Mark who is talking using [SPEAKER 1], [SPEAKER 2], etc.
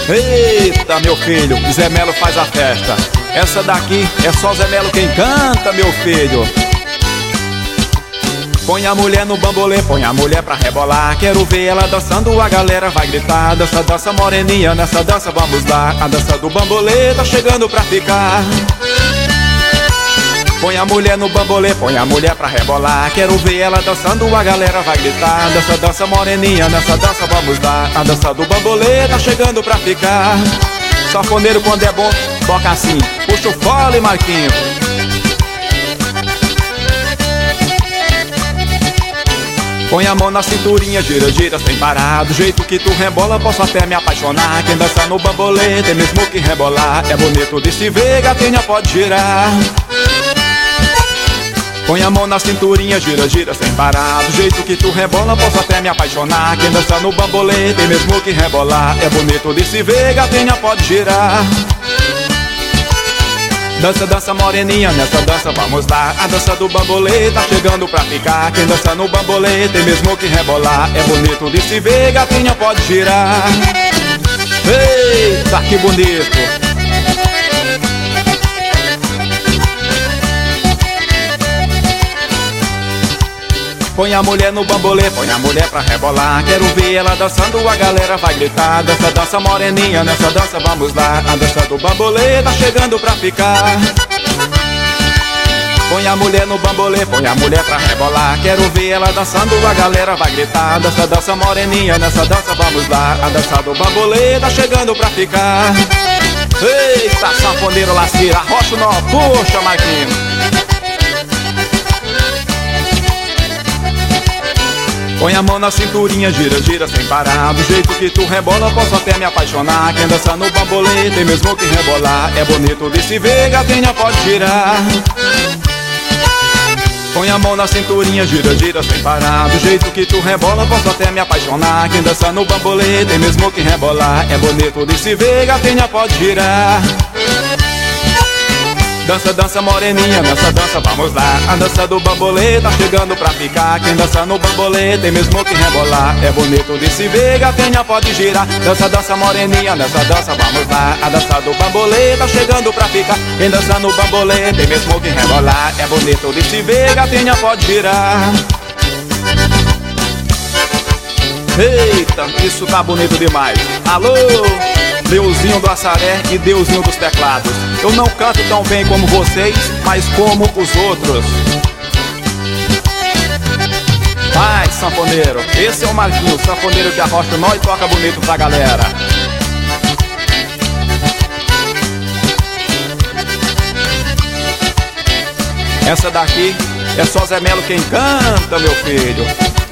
[SPEAKER 1] Eita, meu filho, Zé Melo faz a festa. Essa daqui é só Zé Melo quem canta, meu filho. Põe a mulher no bambolê, põe a mulher pra rebolar. Quero ver ela dançando, a galera vai gritar. Dança, dança moreninha, nessa dança vamos lá. A dança do bambolê tá chegando pra ficar. Põe a mulher no bambolê, põe a mulher pra rebolar. Quero ver ela dançando, a galera vai gritar. Dança, dança moreninha, nessa dança vamos lá. A dança do bambolê tá chegando pra ficar. Sanfoneiro quando é bom, toca assim. Puxa o fole, Marquinho. Põe a mão na cinturinha, gira, gira sem parar. Do jeito que tu rebola, posso até me apaixonar. Quem dança no bambolê tem mesmo que rebolar. É bonito de se ver, gatinha pode girar. Põe a mão na cinturinha, gira, gira sem parar. Do jeito que tu rebola, posso até me apaixonar. Quem dança no bambolê tem mesmo que rebolar. É bonito de se ver, gatinha pode girar. Dança, dança moreninha, nessa dança vamos lá. A dança do bambolê tá chegando pra ficar. Quem dança no bambolê tem mesmo que rebolar. É bonito de se ver, gatinha pode girar. Eita, que bonito! Põe a mulher no bambolê, põe a mulher pra rebolar. Quero ver ela dançando, a galera vai gritar. Dança, dança moreninha, nessa dança vamos lá. A dança do bambolê tá chegando pra ficar. Põe a mulher no bambolê, põe a mulher pra rebolar. Quero ver ela dançando, a galera vai gritar. Dança, dança moreninha, nessa dança vamos lá. A dança do bambolê tá chegando pra ficar. Eita, sanfoneiro lasqueira, arrocha o nó, puxa, Marquinhos. Põe a mão na cinturinha, gira, gira sem parar. Do jeito que tu rebola, posso até me apaixonar. Quem dança no bambolê tem mesmo que rebolar. É bonito de se ver, gatinha pode girar. Põe a mão na cinturinha, gira, gira sem parar. Do jeito que tu rebola, posso até me apaixonar. Quem dança no bambolê tem mesmo que rebolar. É bonito de se ver, gatinha pode girar. Dança, dança moreninha, nessa dança vamos lá. A dança do bambolê tá chegando pra ficar. Quem dança no bambolê tem mesmo que rebolar. É bonito de se ver, gatinha pode girar. Dança, dança moreninha, nessa dança vamos lá. A dança do bambolê tá chegando pra ficar. Quem dança no bambolê tem mesmo que rebolar. É bonito de se ver, gatinha pode girar. Eita, isso tá bonito demais. Alô, Deusinho do Assaré e Deusinho dos teclados. Eu não canto tão bem como vocês, mas como os outros. Vai, sanfoneiro, esse é o Marquinhos, sanfoneiro que arrocha o nó e toca bonito pra galera. Essa daqui é só Zé Melo quem canta, meu filho.